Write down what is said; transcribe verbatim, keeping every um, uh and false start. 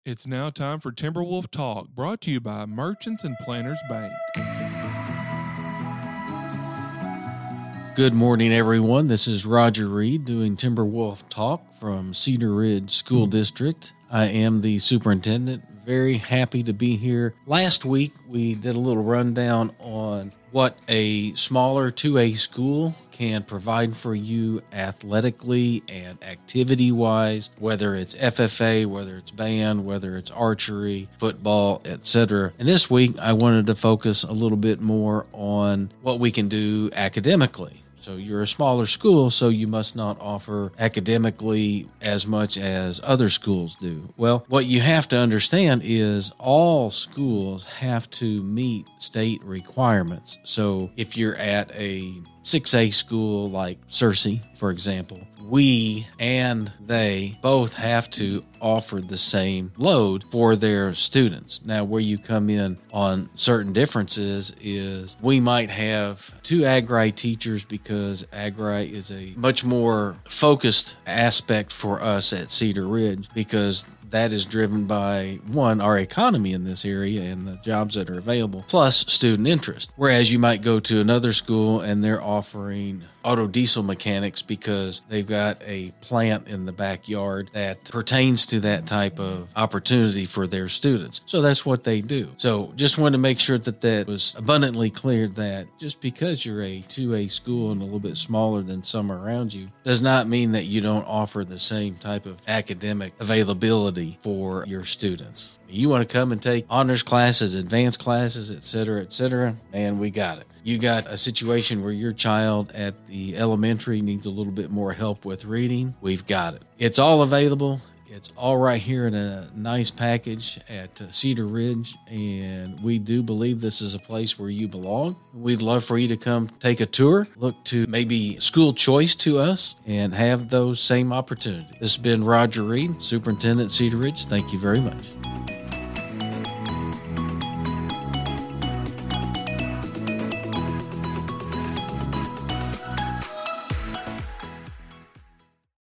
It's now time for Timberwolf Talk, brought to you by Merchants and Planners Bank. Good morning, everyone. This is Roger Reed doing Timberwolf Talk from Cedar Ridge School District. I am the superintendent. Very happy to be here. Last week, we did a little rundown on what a smaller two A school can provide for you athletically and activity-wise, whether it's F F A, whether it's band, whether it's archery, football, et cetera. And this week, I wanted to focus a little bit more on what we can do academically. So you're a smaller school, so you must not offer academically as much as other schools do. Well, what you have to understand is all schools have to meet state requirements. So if you're at a six A school like Searcy, for example, we and they both have to offer the same load for their students. Now, where you come in on certain differences is we might have two Agri teachers because Agri is a much more focused aspect for us at Cedar Ridge because that is driven by, one, our economy in this area and the jobs that are available, plus student interest. Whereas you might go to another school and they're offering auto diesel mechanics because they've got a plant in the backyard that pertains to that type of opportunity for their students. So that's what they do. So just wanted to make sure that that was abundantly clear that just because you're a two A school and a little bit smaller than some around you does not mean that you don't offer the same type of academic availability for your students. You want to come and take honors classes, advanced classes, et cetera, et cetera, and we got it. You got a situation where your child at the elementary needs a little bit more help with reading, we've got it. It's all available. It's all right here in a nice package at Cedar Ridge, and we do believe this is a place where you belong. We'd love for you to come take a tour, look to maybe school choice to us, and have those same opportunities. This has been Roger Reed, Superintendent Cedar Ridge. Thank you very much.